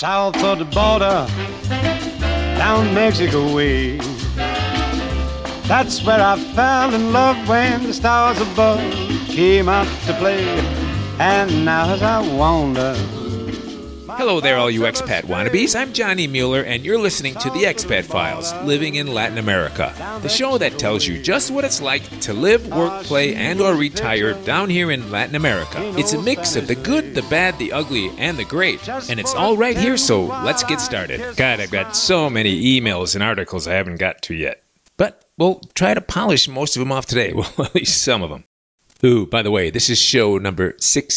south of the border, down Mexico way. That's where I fell in love when the stars above came out to play. And now as I wander... Hello there, all you expat wannabes. I'm Johnny Mueller, and you're listening to The Expat Files, Living in Latin America, the show that tells you just what it's like to live, work, play, and or retire down here in Latin America. It's a mix of the good, the bad, the ugly, and the great, and it's all right here, so let's get started. God, I've got so many emails and articles I haven't got to yet, but we'll try to polish most of them off today, well, at least some of them. Ooh, by the way, this is show number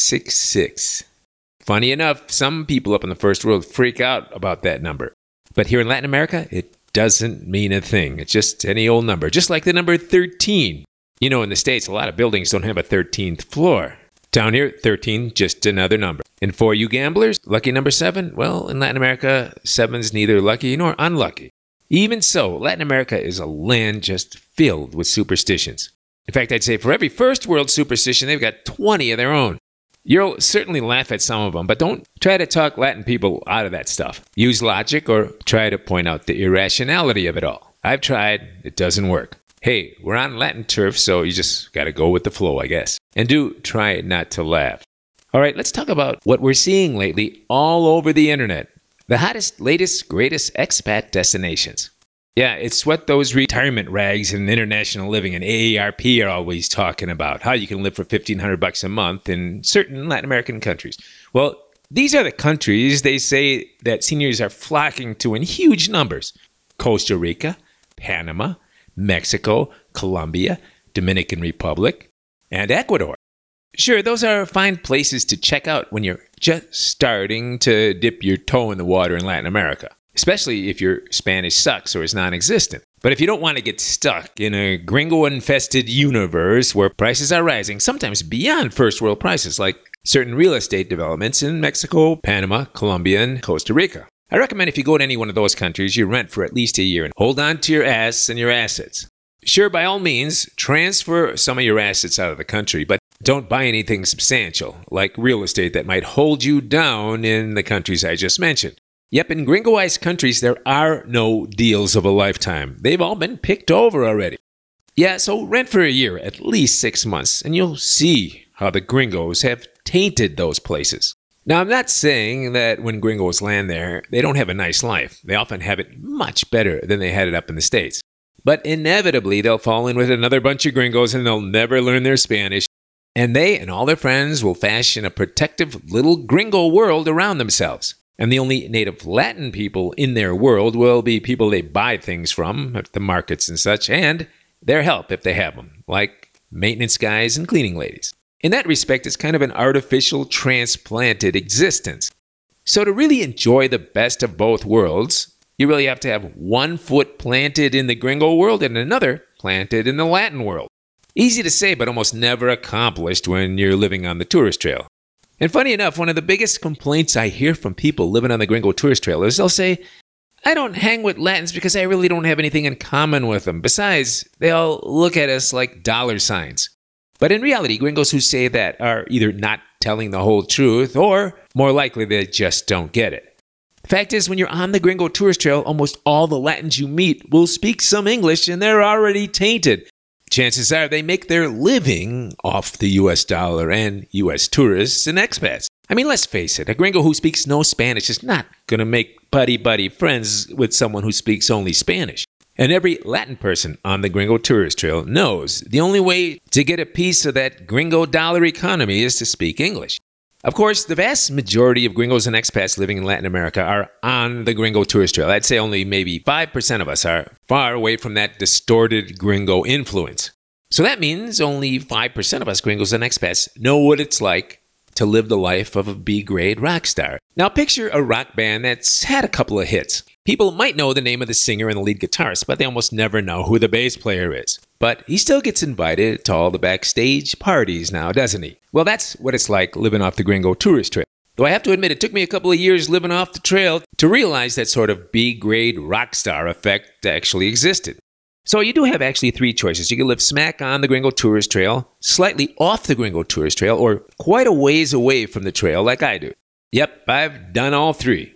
666. Funny enough, some people up in the first world freak out about that number. But here in Latin America, it doesn't mean a thing. It's just any old number, just like the number 13. You know, in the States, a lot of buildings don't have a 13th floor. Down here, 13, just another number. And for you gamblers, lucky number 7? Well, in Latin America, 7's neither lucky nor unlucky. Even so, Latin America is a land just filled with superstitions. In fact, I'd say for every first world superstition, they've got 20 of their own. You'll certainly laugh at some of them, but don't try to talk Latin people out of that stuff. Use logic or try to point out the irrationality of it all. I've tried, it doesn't work. Hey, we're on Latin turf, so you just gotta go with the flow, I guess. And do try not to laugh. All right, let's talk about what we're seeing lately all over the internet. The hottest, latest, greatest expat destinations. Yeah, it's what those retirement rags and international living and AARP are always talking about. How you can live for $1,500 a month in certain Latin American countries. Well, these are the countries they say that seniors are flocking to in huge numbers. Costa Rica, Panama, Mexico, Colombia, Dominican Republic, and Ecuador. Sure, those are fine places to check out when you're just starting to dip your toe in the water in Latin America. Especially if your Spanish sucks or is non-existent. But if you don't want to get stuck in a gringo-infested universe where prices are rising, sometimes beyond first world prices, like certain real estate developments in Mexico, Panama, Colombia, and Costa Rica. I recommend if you go to any one of those countries, you rent for at least a year and hold on to your ass and your assets. Sure, by all means, transfer some of your assets out of the country, but don't buy anything substantial, like real estate that might hold you down in the countries I just mentioned. Yep, in gringoized countries, there are no deals of a lifetime. They've all been picked over already. Yeah, so rent for a year, at least 6 months, and you'll see how the gringos have tainted those places. Now, I'm not saying that when gringos land there, they don't have a nice life. They often have it much better than they had it up in the States. But inevitably, they'll fall in with another bunch of gringos and they'll never learn their Spanish. And they and all their friends will fashion a protective little gringo world around themselves. And the only native Latin people in their world will be people they buy things from at the markets and such, and their help if they have them, like maintenance guys and cleaning ladies. In that respect, it's kind of an artificial transplanted existence. So to really enjoy the best of both worlds, you really have to have one foot planted in the gringo world and another planted in the Latin world. Easy to say, but almost never accomplished when you're living on the tourist trail. And funny enough, one of the biggest complaints I hear from people living on the Gringo tourist trail is they'll say, I don't hang with Latins because I really don't have anything in common with them. Besides, they all look at us like dollar signs. But in reality, gringos who say that are either not telling the whole truth or more likely they just don't get it. The fact is, when you're on the Gringo tourist trail, almost all the Latins you meet will speak some English and they're already tainted. Chances are they make their living off the US dollar and US tourists and expats. I mean, let's face it, a gringo who speaks no Spanish is not going to make buddy-buddy friends with someone who speaks only Spanish. And every Latin person on the Gringo tourist trail knows the only way to get a piece of that gringo dollar economy is to speak English. Of course, the vast majority of gringos and expats living in Latin America are on the Gringo tourist trail. I'd say only maybe 5% of us are far away from that distorted gringo influence. So that means only 5% of us gringos and expats know what it's like to live the life of a B-grade rock star. Now picture a rock band that's had a couple of hits. People might know the name of the singer and the lead guitarist, but they almost never know who the bass player is. But he still gets invited to all the backstage parties now, doesn't he? Well, that's what it's like living off the Gringo tourist trail. Though I have to admit, it took me a couple of years living off the trail to realize that sort of B-grade rock star effect actually existed. So you do have actually 3 choices. You can live smack on the Gringo tourist trail, slightly off the Gringo tourist trail, or quite a ways away from the trail like I do. Yep, I've done all 3.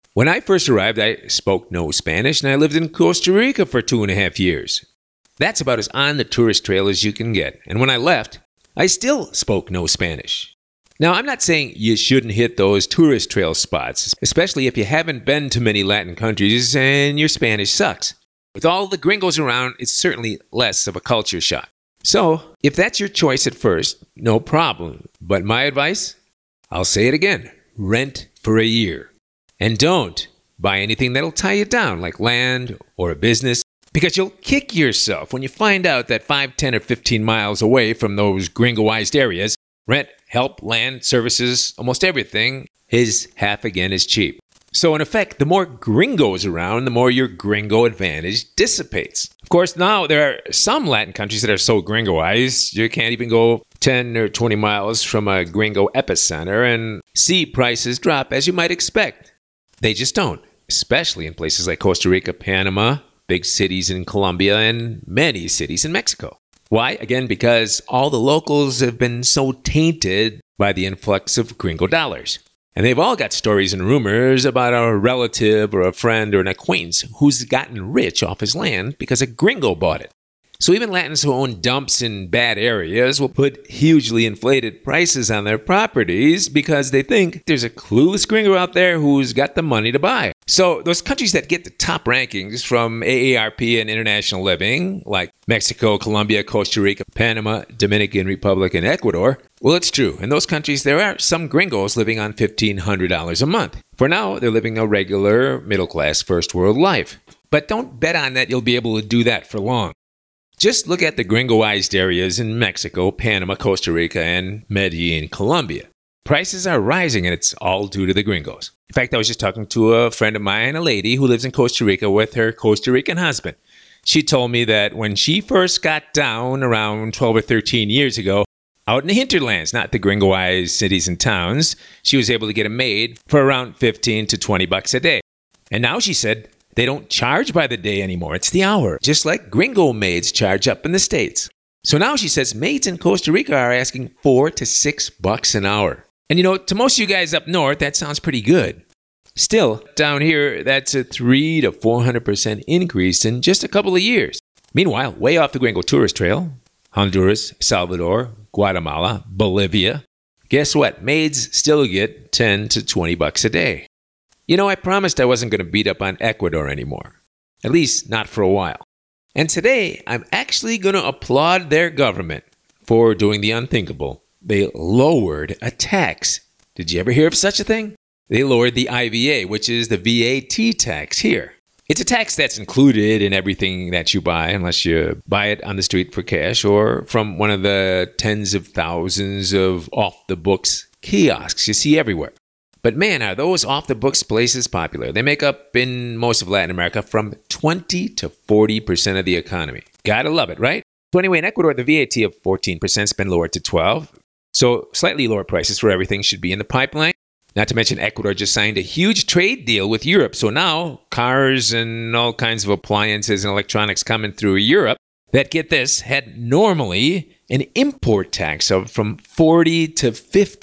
When I first arrived, I spoke no Spanish, and I lived in Costa Rica for 2.5 years. That's about as on the tourist trail as you can get. And when I left, I still spoke no Spanish. Now, I'm not saying you shouldn't hit those tourist trail spots, especially if you haven't been to many Latin countries and your Spanish sucks. With all the gringos around, it's certainly less of a culture shock. So, if that's your choice at first, no problem. But my advice? I'll say it again. Rent for a year. And don't buy anything that'll tie you down, like land or a business, because you'll kick yourself when you find out that 5, 10, or 15 miles away from those gringoized areas, rent, help, land, services, almost everything is half again as cheap. So in effect, the more gringos around, the more your gringo advantage dissipates. Of course, now there are some Latin countries that are so gringoized, you can't even go 10 or 20 miles from a gringo epicenter and see prices drop as you might expect. They just don't, especially in places like Costa Rica, Panama, big cities in Colombia, and many cities in Mexico. Why? Again, because all the locals have been so tainted by the influx of gringo dollars. And they've all got stories and rumors about a relative or a friend or an acquaintance who's gotten rich off his land because a gringo bought it. So even Latins who own dumps in bad areas will put hugely inflated prices on their properties because they think there's a clueless gringo out there who's got the money to buy. So those countries that get the top rankings from AARP and International Living, like Mexico, Colombia, Costa Rica, Panama, Dominican Republic, and Ecuador, well, it's true. In those countries, there are some gringos living on $1,500 a month. For now, they're living a regular, middle-class, first-world life. But don't bet on that you'll be able to do that for long. Just look at the gringoized areas in Mexico, Panama, Costa Rica, and Medellin, Colombia. Prices are rising, and it's all due to the gringos. In fact, I was just talking to a friend of mine, a lady who lives in Costa Rica with her Costa Rican husband. She told me that when she first got down around 12 or 13 years ago, out in the hinterlands, not the gringoized cities and towns, she was able to get a maid for around 15 to 20 bucks a day. And now she said they don't charge by the day anymore. It's the hour, just like gringo maids charge up in the States. So now she says maids in Costa Rica are asking $4 to $6 an hour. And you know, to most of you guys up north, that sounds pretty good. Still, down here, that's a 300 to 400% increase in just a couple of years. Meanwhile, way off the gringo tourist trail, Honduras, Salvador, Guatemala, Bolivia, guess what? Maids still get 10 to 20 bucks a day. You know, I promised I wasn't going to beat up on Ecuador anymore. At least not for a while. And today, I'm actually going to applaud their government for doing the unthinkable. They lowered a tax. Did you ever hear of such a thing? They lowered the IVA, which is the VAT tax here. It's a tax that's included in everything that you buy, unless you buy it on the street for cash or from one of the tens of thousands of off-the-books kiosks you see everywhere. But man, are those off-the-books places popular. They make up, in most of Latin America, from 20 to 40% of the economy. Gotta love it, right? So anyway, in Ecuador, the VAT of 14% has been lowered to 12%. So slightly lower prices for everything should be in the pipeline. Not to mention Ecuador just signed a huge trade deal with Europe. So now cars and all kinds of appliances and electronics coming through Europe that, get this, had normally an import tax of from 40 to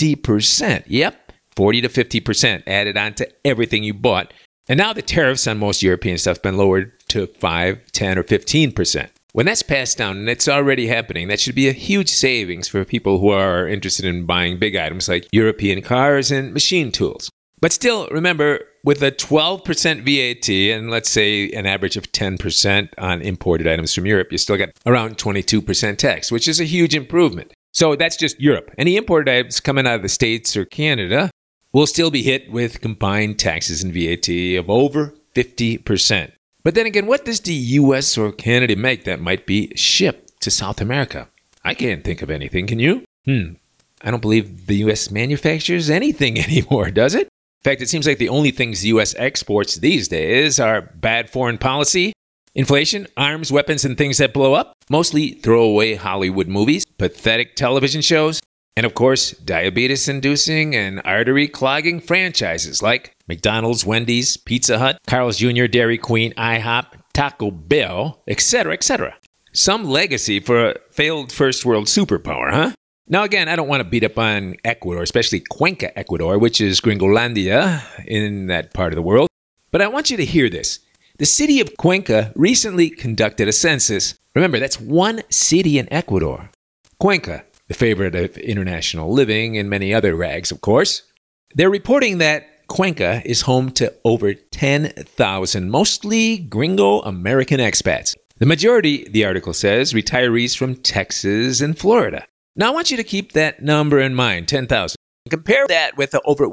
50%. Yep, 40 to 50% added on to everything you bought. And now the tariffs on most European stuff have been lowered to 5, 10, or 15%. When that's passed down, and it's already happening, that should be a huge savings for people who are interested in buying big items like European cars and machine tools. But still, remember, with a 12% VAT and let's say an average of 10% on imported items from Europe, you still got around 22% tax, which is a huge improvement. So that's just Europe. Any imported items coming out of the States or Canada will still be hit with combined taxes and VAT of over 50%. But then again, what does the US or Canada make that might be shipped to South America? I can't think of anything, can you? I don't believe the US manufactures anything anymore, does it? In fact, it seems like the only things the US exports these days are bad foreign policy, inflation, arms, weapons, and things that blow up, mostly throwaway Hollywood movies, pathetic television shows, and of course, diabetes-inducing and artery-clogging franchises like McDonald's, Wendy's, Pizza Hut, Carl's Jr., Dairy Queen, IHOP, Taco Bell, etc., etc. Some legacy for a failed first-world superpower, huh? Now again, I don't want to beat up on Ecuador, especially Cuenca, Ecuador, which is Gringolandia in that part of the world. But I want you to hear this. The city of Cuenca recently conducted a census. Remember, that's one city in Ecuador. Cuenca, the favorite of international living and many other rags, of course. They're reporting that Cuenca is home to over 10,000 mostly gringo American expats. The majority, the article says, retirees from Texas and Florida. Now, I want you to keep that number in mind, 10,000. Compare that with the over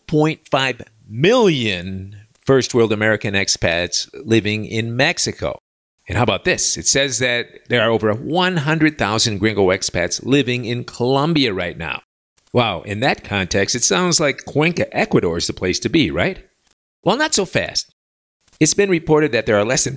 1.5 million first world American expats living in Mexico. And how about this? It says that there are over 100,000 gringo expats living in Colombia right now. Wow, in that context, it sounds like Cuenca, Ecuador is the place to be, right? Well, not so fast. It's been reported that there are less than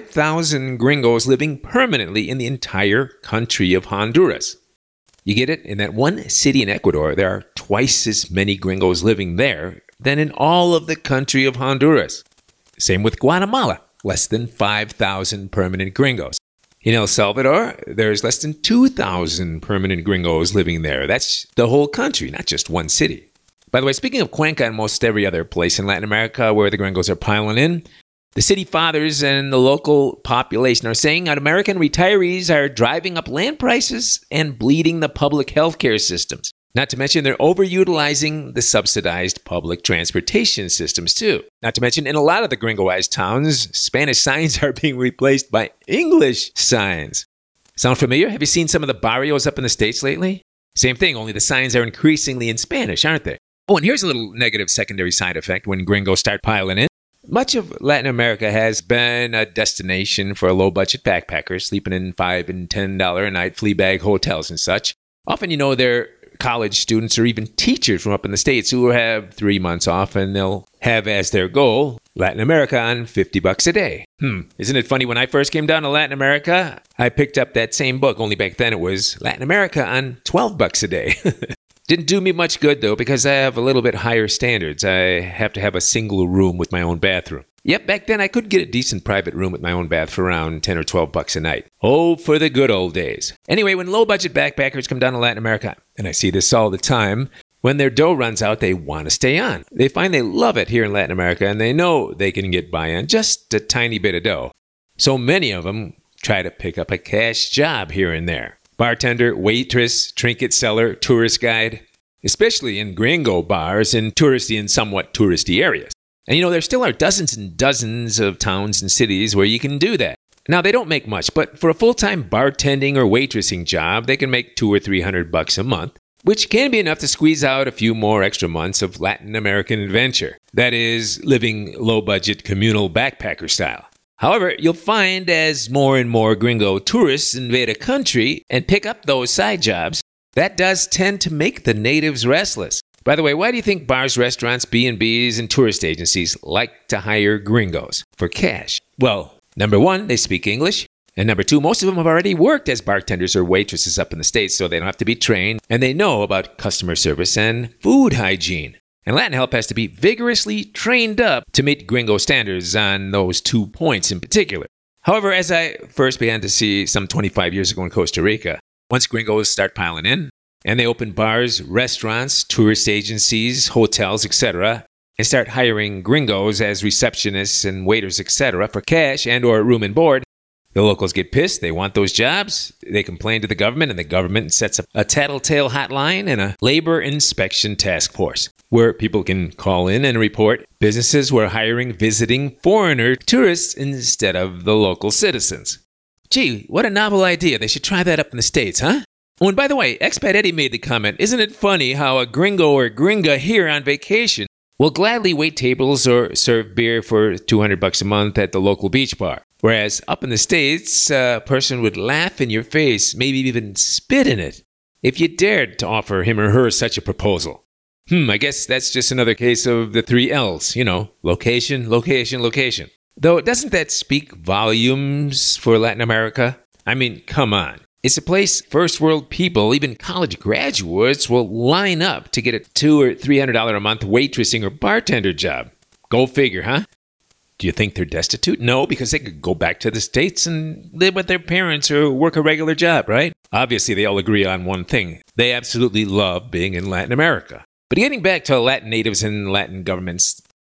5,000 gringos living permanently in the entire country of Honduras. You get it? In that one city in Ecuador, there are twice as many gringos living there than in all of the country of Honduras. Same with Guatemala, less than 5,000 permanent gringos. In El Salvador, there's less than 2,000 permanent gringos living there. That's the whole country, not just one city. By the way, speaking of Cuenca and most every other place in Latin America where the gringos are piling in, the city fathers and the local population are saying that American retirees are driving up land prices and bleeding the public healthcare systems. Not to mention they're overutilizing the subsidized public transportation systems too. Not to mention in a lot of the gringoized towns, Spanish signs are being replaced by English signs. Sound familiar? Have you seen some of the barrios up in the States lately? Same thing, only the signs are increasingly in Spanish, aren't they? Oh, and here's a little negative secondary side effect when gringos start piling in. Much of Latin America has been a destination for low-budget backpackers sleeping in $5 and $10 a night flea bag hotels and such. Often, they're college students or even teachers from up in the States who have 3 months off and they'll have as their goal Latin America on $50 a day. Isn't it funny? When I first came down to Latin America, I picked up that same book, only back then it was Latin America on $12 a day. Didn't do me much good, though, because I have a little bit higher standards. I have to have a single room with my own bathroom. Yep, back then I could get a decent private room with my own bath for around $10 or $12 a night. Oh, for the good old days. Anyway, when low-budget backpackers come down to Latin America, and I see this all the time, when their dough runs out, they want to stay on. They find they love it here in Latin America, and they know they can get by on just a tiny bit of dough. So many of them try to pick up a cash job here and there. Bartender, waitress, trinket seller, tourist guide, especially in gringo bars in touristy and somewhat touristy areas. And there still are dozens and dozens of towns and cities where you can do that. Now, they don't make much, but for a full-time bartending or waitressing job, they can make $200 or $300 a month, which can be enough to squeeze out a few more extra months of Latin American adventure. That is, living low-budget communal backpacker style. However, you'll find as more and more gringo tourists invade a country and pick up those side jobs, that does tend to make the natives restless. By the way, why do you think bars, restaurants, B&Bs, and tourist agencies like to hire gringos for cash? Well, number one, they speak English. And number two, most of them have already worked as bartenders or waitresses up in the States, so they don't have to be trained, and they know about customer service and food hygiene. And Latin Help has to be vigorously trained up to meet gringo standards on those 2 points in particular. However, as I first began to see some 25 years ago in Costa Rica, once gringos start piling in, and they open bars, restaurants, tourist agencies, hotels, etc., and start hiring gringos as receptionists and waiters, etc., for cash and or room and board, the locals get pissed. They want those jobs. They complain to the government, and the government sets up a tattletale hotline and a labor inspection task force where people can call in and report businesses were hiring visiting foreigner tourists instead of the local citizens. Gee, what a novel idea. They should try that up in the States, huh? Oh, and by the way, Expat Eddie made the comment, isn't it funny how a gringo or gringa here on vacation will gladly wait tables or serve beer for $200 a month at the local beach bar? Whereas up in the States, a person would laugh in your face, maybe even spit in it, if you dared to offer him or her such a proposal. I guess that's just another case of the 3 L's, location, location, location. Though, doesn't that speak volumes for Latin America? I mean, come on. It's a place first world people, even college graduates, will line up to get a $200 or $300 a month waitressing or bartender job. Go figure, huh? Do you think they're destitute? No, because they could go back to the States and live with their parents or work a regular job, right? Obviously, they all agree on one thing. They absolutely love being in Latin America. But getting back to Latin natives and Latin governments,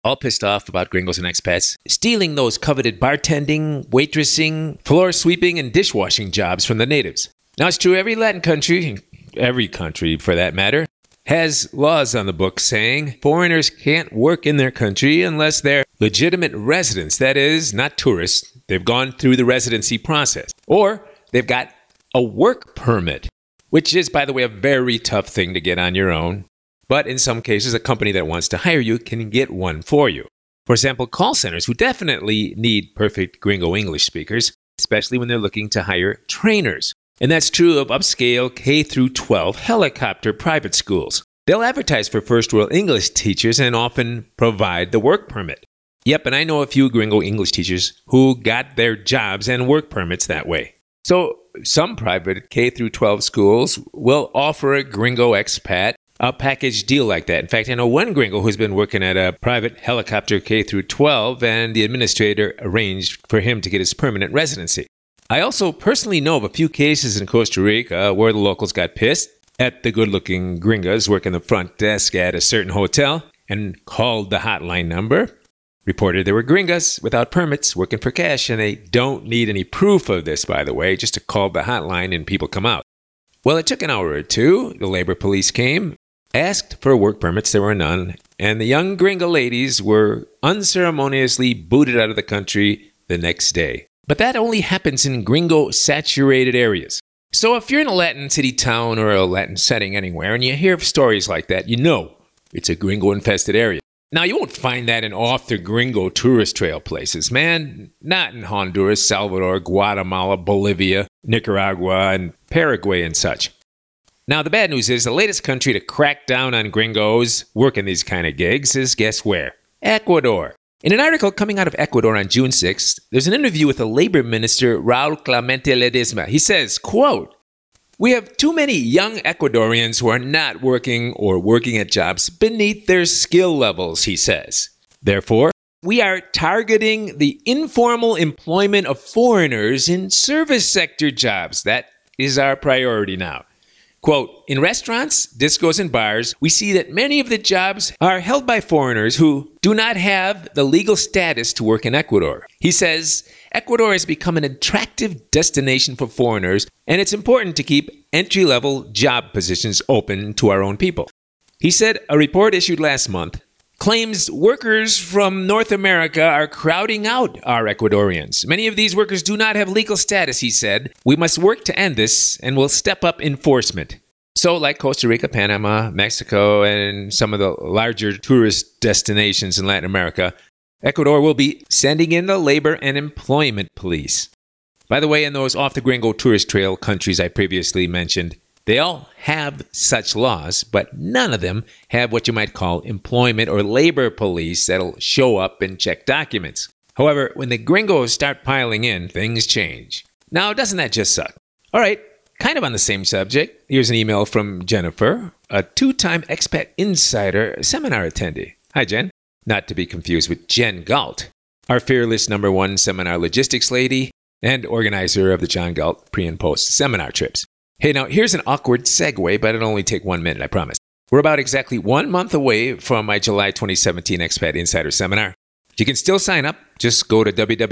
all pissed off about gringos and expats stealing those coveted bartending, waitressing, floor sweeping, and dishwashing jobs from the natives. Now, it's true, every Latin country, every country for that matter, has laws on the books saying foreigners can't work in their country unless they're legitimate residents. That is, not tourists. They've gone through the residency process. Or they've got a work permit, which is, by the way, a very tough thing to get on your own. But in some cases, a company that wants to hire you can get one for you. For example, call centers who definitely need perfect gringo English speakers, especially when they're looking to hire trainers. And that's true of upscale K-12 helicopter private schools. They'll advertise for first world English teachers and often provide the work permit. Yep, and I know a few gringo English teachers who got their jobs and work permits that way. So some private K-12 schools will offer a gringo expat a package deal like that. In fact, I know one gringo who's been working at a private helicopter K-12, and the administrator arranged for him to get his permanent residency. I also personally know of a few cases in Costa Rica where the locals got pissed at the good-looking gringos working the front desk at a certain hotel and called the hotline number, reported there were gringos without permits working for cash, and they don't need any proof of this, by the way, just to call the hotline and people come out. Well, it took an hour or two. The labor police came, asked for work permits, there were none, and the young gringo ladies were unceremoniously booted out of the country the next day. But that only happens in gringo-saturated areas. So if you're in a Latin city town or a Latin setting anywhere and you hear stories like that, you know it's a gringo-infested area. Now, you won't find that in off-the-gringo tourist trail places, man. Not in Honduras, Salvador, Guatemala, Bolivia, Nicaragua, and Paraguay and such. Now, the bad news is the latest country to crack down on gringos working these kind of gigs is, guess where? Ecuador. In an article coming out of Ecuador on June 6th, there's an interview with the labor minister, Raul Clemente Ledesma. He says, quote, "We have too many young Ecuadorians who are not working or working at jobs beneath their skill levels," he says. Therefore, we are targeting the informal employment of foreigners in service sector jobs. That is our priority now. Quote, "In restaurants, discos, and bars, we see that many of the jobs are held by foreigners who do not have the legal status to work in Ecuador." He says, "Ecuador has become an attractive destination for foreigners, and it's important to keep entry-level job positions open to our own people." He said a report issued last month claims workers from North America are crowding out our Ecuadorians. Many of these workers do not have legal status, he said. "We must work to end this, and we'll step up enforcement." So, like Costa Rica, Panama, Mexico, and some of the larger tourist destinations in Latin America, Ecuador will be sending in the labor and employment police. By the way, in those off-the-gringo tourist trail countries I previously mentioned, they all have such laws, but none of them have what you might call employment or labor police that'll show up and check documents. However, when the gringos start piling in, things change. Now, doesn't that just suck? All right, kind of on the same subject, here's an email from Jennifer, a two-time Expat Insider seminar attendee. Hi, Jen. Not to be confused with Jen Galt, our fearless #1 seminar logistics lady and organizer of the John Galt pre- and post-seminar trips. Hey, now here's an awkward segue, but it'll only take 1 minute, I promise. We're about exactly 1 month away from my July 2017 Expat Insider Seminar. You can still sign up. Just go to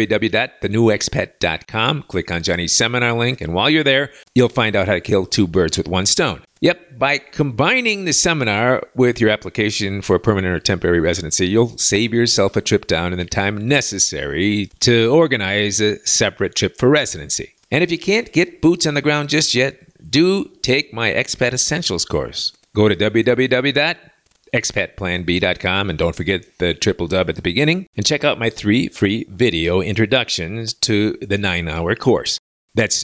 www.thenewexpat.com, click on Johnny's seminar link, and while you're there, you'll find out how to kill two birds with one stone. Yep, by combining the seminar with your application for permanent or temporary residency, you'll save yourself a trip down and the time necessary to organize a separate trip for residency. And if you can't get boots on the ground just yet, do take my Expat Essentials course. Go to www.expatplanb.com and don't forget the triple dub at the beginning and check out my 3 free video introductions to the 9-hour course. That's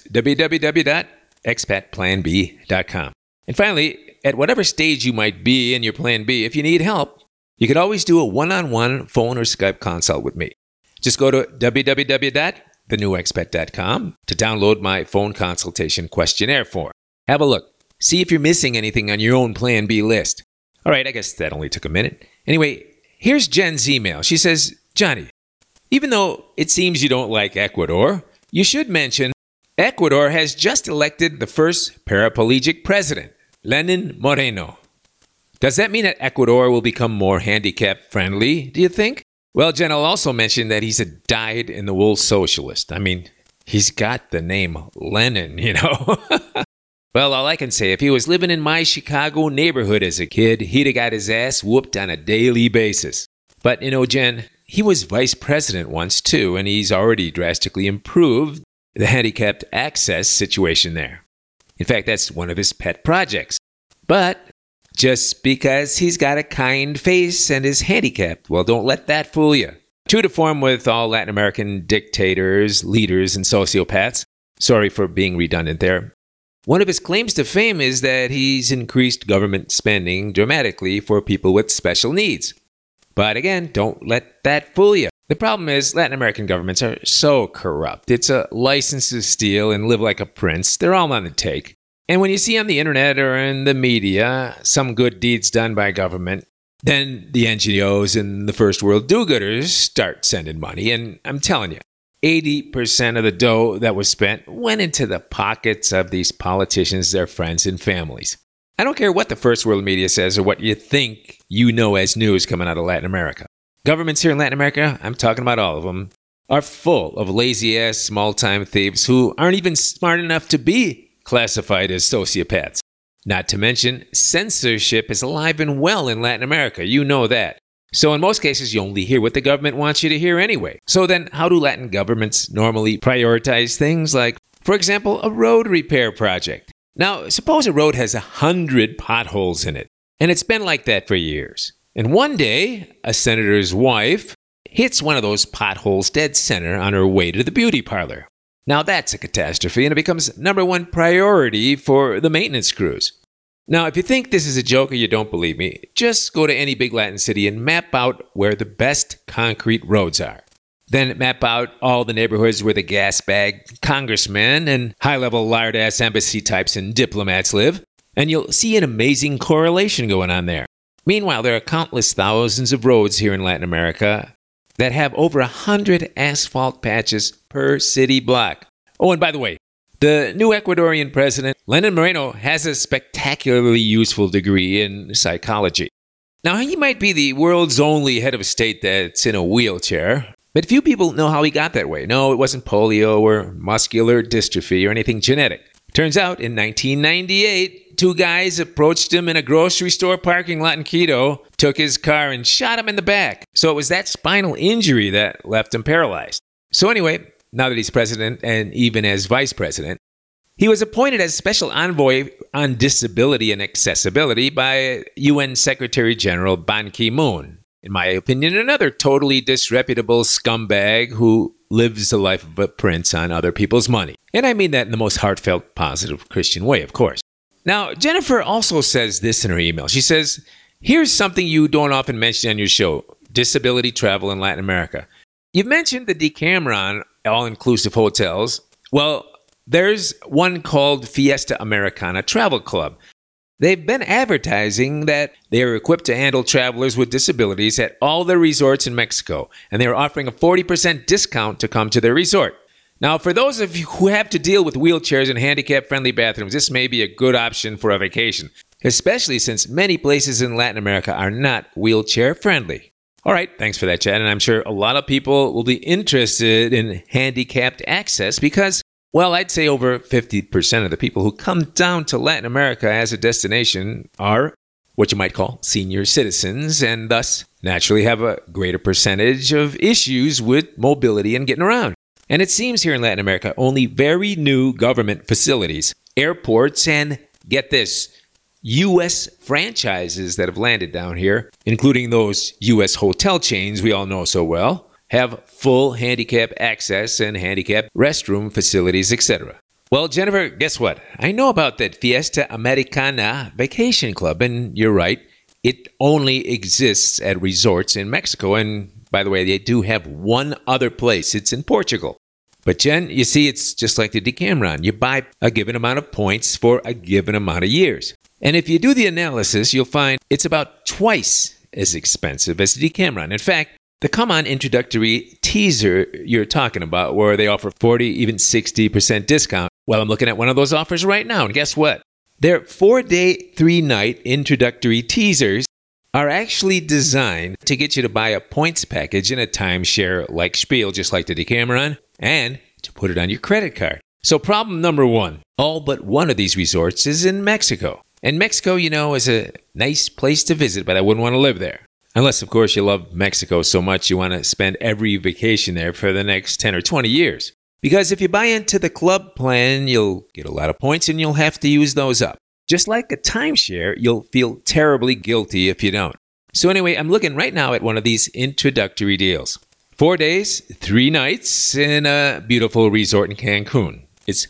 www.expatplanb.com. And finally, at whatever stage you might be in your Plan B, if you need help, you can always do a one-on-one phone or Skype consult with me. Just go to www.thenewexpat.com to download my phone consultation questionnaire form. Have a look. See if you're missing anything on your own Plan B list. All right, I guess that only took a minute. Anyway, here's Jen's email. She says, "Johnny, even though it seems you don't like Ecuador, you should mention Ecuador has just elected the first paraplegic president, Lenin Moreno. Does that mean that Ecuador will become more handicap friendly, do you think? Well, Jen will also mention that he's a dyed-in-the-wool socialist. I mean, he's got the name Lenin, you know? Well, all I can say, if he was living in my Chicago neighborhood as a kid, he'd have got his ass whooped on a daily basis. But, you know, Jen, he was vice president once, too, and he's already drastically improved the handicapped access situation there. In fact, that's one of his pet projects. But just because he's got a kind face and is handicapped, well, don't let that fool you. True to form with all Latin American dictators, leaders, and sociopaths, sorry for being redundant there, one of his claims to fame is that he's increased government spending dramatically for people with special needs. But again, don't let that fool you. The problem is Latin American governments are so corrupt. It's a license to steal and live like a prince. They're all on the take. And when you see on the internet or in the media some good deeds done by government, then the NGOs and the first world do-gooders start sending money. And I'm telling you, 80% of the dough that was spent went into the pockets of these politicians, their friends, and families. I don't care what the first world media says or what you think you know as news coming out of Latin America. Governments here in Latin America, I'm talking about all of them, are full of lazy-ass small-time thieves who aren't even smart enough to be classified as sociopaths. Not to mention, censorship is alive and well in Latin America. You know that. So in most cases, you only hear what the government wants you to hear anyway. So then, how do Latin governments normally prioritize things like, for example, a road repair project? Now, suppose a road has 100 potholes in it, and it's been like that for years. And one day, a senator's wife hits one of those potholes dead center on her way to the beauty parlor. Now that's a catastrophe, and it becomes number one priority for the maintenance crews. Now, if you think this is a joke or you don't believe me, just go to any big Latin city and map out where the best concrete roads are. Then map out all the neighborhoods where the gas bag congressmen and high-level lard-ass embassy types and diplomats live, and you'll see an amazing correlation going on there. Meanwhile, there are countless thousands of roads here in Latin America that have over 100 asphalt patches per city block. Oh, and by the way, the new Ecuadorian president, Lenin Moreno, has a spectacularly useful degree in psychology. Now, he might be the world's only head of state that's in a wheelchair, but few people know how he got that way. No, it wasn't polio or muscular dystrophy or anything genetic. Turns out, in 1998, two guys approached him in a grocery store parking lot in Quito, took his car, and shot him in the back. So it was that spinal injury that left him paralyzed. So anyway, now that he's president and even as vice president, he was appointed as special envoy on disability and accessibility by UN Secretary General Ban Ki-moon. In my opinion, another totally disreputable scumbag who lives the life of a prince on other people's money. And I mean that in the most heartfelt, positive Christian way, of course. Now, Jennifer also says this in her email. She says, here's something you don't often mention on your show, disability travel in Latin America. You've mentioned the Decameron all-inclusive hotels. Well, there's one called Fiesta Americana Travel Club. They've been advertising that they are equipped to handle travelers with disabilities at all their resorts in Mexico, and they are offering a 40% discount to come to their resort. Now, for those of you who have to deal with wheelchairs and handicap-friendly bathrooms, this may be a good option for a vacation, especially since many places in Latin America are not wheelchair-friendly. All right, thanks for that, Chad, and I'm sure a lot of people will be interested in handicapped access because, well, I'd say over 50% of the people who come down to Latin America as a destination are what you might call senior citizens and thus naturally have a greater percentage of issues with mobility and getting around. And it seems here in Latin America, only very new government facilities, airports, and get this, U.S. franchises that have landed down here, including those U.S. hotel chains we all know so well, have full handicap access and handicap restroom facilities, etc. Well, Jennifer, guess what? I know about that Fiesta Americana Vacation Club, and you're right. It only exists at resorts in Mexico, and by the way, they do have one other place. It's in Portugal. But Jen, you see, it's just like the Decameron. You buy a given amount of points for a given amount of years. And if you do the analysis, you'll find it's about twice as expensive as the Decameron. In fact, the Come On introductory teaser you're talking about, where they offer 40, even 60% discount, well, I'm looking at one of those offers right now, and guess what? Their 4-day, 3-night introductory teasers are actually designed to get you to buy a points package in a timeshare-like spiel, just like the Decameron, and to put it on your credit card. So problem number one, all but one of these resorts is in Mexico. And Mexico, you know, is a nice place to visit, but I wouldn't want to live there. Unless, of course, you love Mexico so much you want to spend every vacation there for the next 10 or 20 years. Because if you buy into the club plan, you'll get a lot of points and you'll have to use those up. Just like a timeshare, you'll feel terribly guilty if you don't. So anyway, I'm looking right now at one of these introductory deals. 4 days, 3 nights in a beautiful resort in Cancun. It's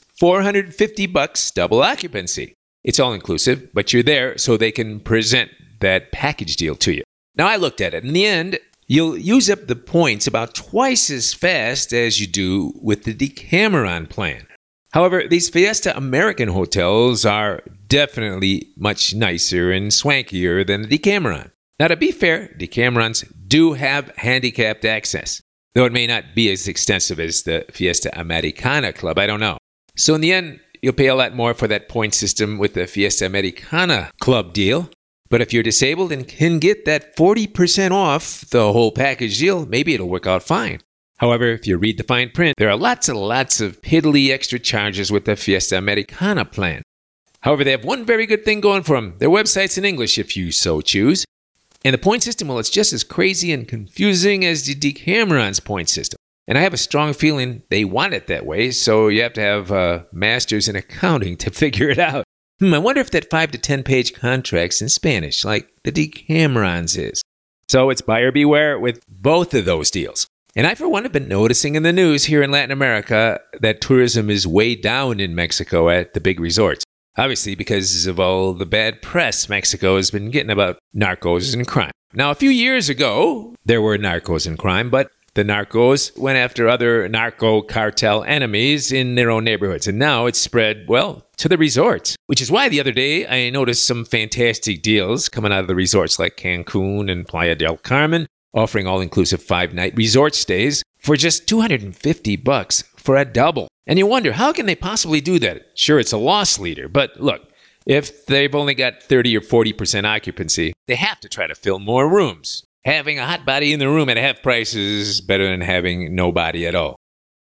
$450 double occupancy. It's all inclusive, but you're there so they can present that package deal to you. Now, I looked at it. In the end, you'll use up the points about twice as fast as you do with the Decameron plan. However, these Fiesta American hotels are definitely much nicer and swankier than the Decameron. Now, to be fair, Decamerons do have handicapped access, though it may not be as extensive as the Fiesta Americana Club. I don't know. So in the end, you'll pay a lot more for that point system with the Fiesta Americana Club deal. But if you're disabled and can get that 40% off the whole package deal, maybe it'll work out fine. However, if you read the fine print, there are lots and lots of piddly extra charges with the Fiesta Americana plan. However, they have one very good thing going for them. Their website's in English if you so choose. And the point system, well, it's just as crazy and confusing as the Decameron's point system. And I have a strong feeling they want it that way, so you have to have a master's in accounting to figure it out. I wonder if that 5 to 10 page contract's in Spanish, like the Decameron's is. So it's buyer beware with both of those deals. And I, for one, have been noticing in the news here in Latin America that tourism is way down in Mexico at the big resorts. Obviously, because of all the bad press Mexico has been getting about narcos and crime. Now, a few years ago, there were narcos and crime, but the narcos went after other narco cartel enemies in their own neighborhoods. And now it's spread, well, to the resorts. Which is why the other day I noticed some fantastic deals coming out of the resorts like Cancun and Playa del Carmen, offering all-inclusive 5-night resort stays for just $250 for a double. And you wonder, how can they possibly do that? Sure, it's a loss leader, but look, if they've only got 30 or 40% occupancy, they have to try to fill more rooms. Having a hot body in the room at half price is better than having nobody at all.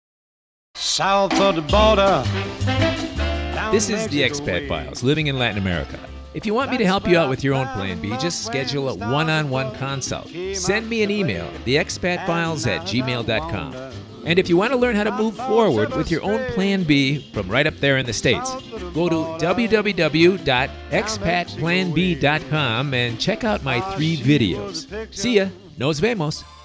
South of the border. This is the Expat Files, living in Latin America. If you want me to help you out with your own Plan B, just schedule a one-on-one consult. Send me an email, theexpatfiles@gmail.com. And if you want to learn how to move forward with your own Plan B from right up there in the States, go to www.expatplanb.com and check out my 3 videos. See ya. Nos vemos.